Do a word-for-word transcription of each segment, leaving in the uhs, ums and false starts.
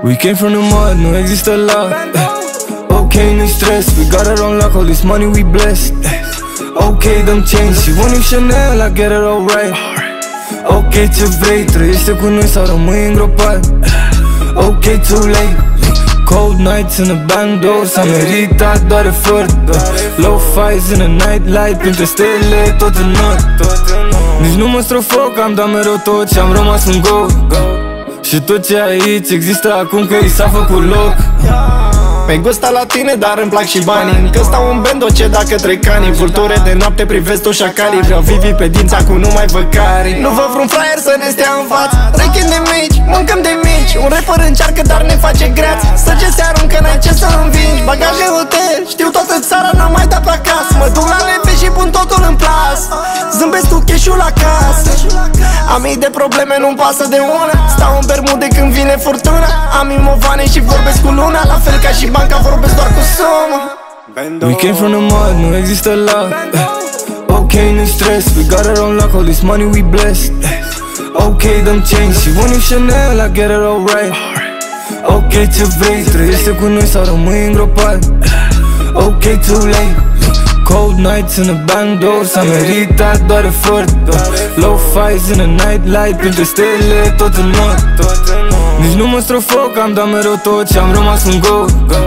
We came from the mud, nu există lag. Ok, nu-i stres, we got it on lock, all this money we blessed. Ok, dăm change și one Chanel, I get it all right. Ok, ce vrei, trăiește cu noi sau rămâi îngropat. Ok, too late. Cold nights in a bando, s-a meritat doar efort. Low fights in a nightlight, printre stele tot în not. Nici nu mă strofoc, am dat mereu tot și am rămas un go. Și tot ce aici există acum că i s-a făcut loc. Mi-ai gustat la tine, dar îmi plac și banii. Încă stau în bando, ce dacă trec canii. Vulture de noapte privesc toți șacalii. Vreau vivi pe dința cu numai văcarii. Nu vă vreun fraier să ne stea în față. Rechin de mici, mâncăm de mici. Un rapper încearcă, dar ne face greaț. Săge se aruncă, n-ai ce să învingi. Bagaje hotel, știu toată țara, n-am mai dat pe acasă. Mă duc la leve și pun totul în plas. Zâmbesc tu cash-ul acasă. Am mii de probleme, nu-mi pasă de una. Stau în bermude când vine furtuna. Am imovane și vorbesc cu luna. La fel ca și banca, vorbesc doar cu sumă. We came from the mud, nu există lag. Ok, nu-i stres, we got it on lock, all this money we blessed. Ok, dăm change și one Chanel, I get it all right. Ok, ce vrei, trăiește cu noi sau rămâi îngropat. Ok, too late. Cold nights in a bando, s-a meritat doar efort. Low fights in a nightlight, printre stele tot în not. Nici nu mă strofoc, am dat mereu tot și am rămas un go.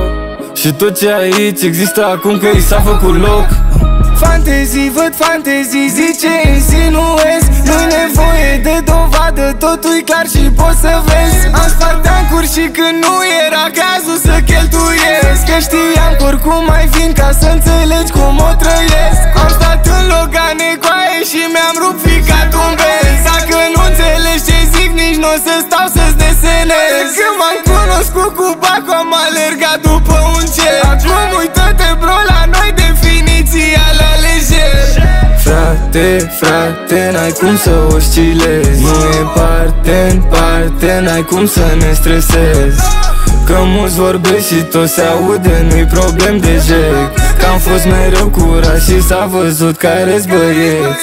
Și tot ce aici există acum că i s-a făcut loc. Fantezii, văd fantezii, zice, insinuez. Nu-i nevoie de dovadă, totul-i clar și poți să vezi. Am spart tancuri și când nu era cazul să cheltuiesc. Că știam că oricum mai vin ca să înțelegi cum o trăiesc. Am stat în Logane cu aie și mi-am rupt ficat un benz. Dacă nu înțelegi ce zic, nici n-o să stau să-ți desenez. Când m-am cunoscut cu Baco, am alergat după un cer. Acum uită-te bro, la noi definiția la lejer. Frate, frate, n-ai cum să oscilezi. Nu e parte în parte, n-ai cum să ne stresezi. Că mulți vorbesc și tot se aude, nu-i problem de jec. Că am fost mereu curat și s-a văzut care-s băieți.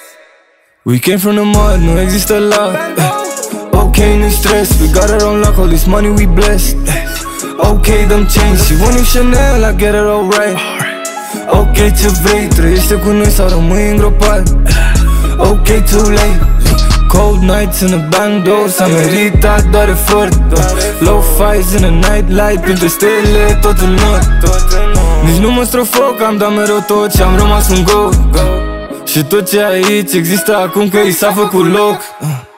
We came from the mud, nu există lag. Ok, nu-i stres, we got it on lock, all this money we blessed. Ok, dăm change și one Chanel, I get it all right. Ok, ce vrei, trăiește cu noi sau rămâi îngropat. Ok, too late. Cold nights in a bando, s-a meritat doar efort. Low fights in a nightlight, printre stele tot în not. Nici nu mă strofoc, am dat mereu tot și am rămas un go. Și tot ce aici există acum că i s-a făcut loc.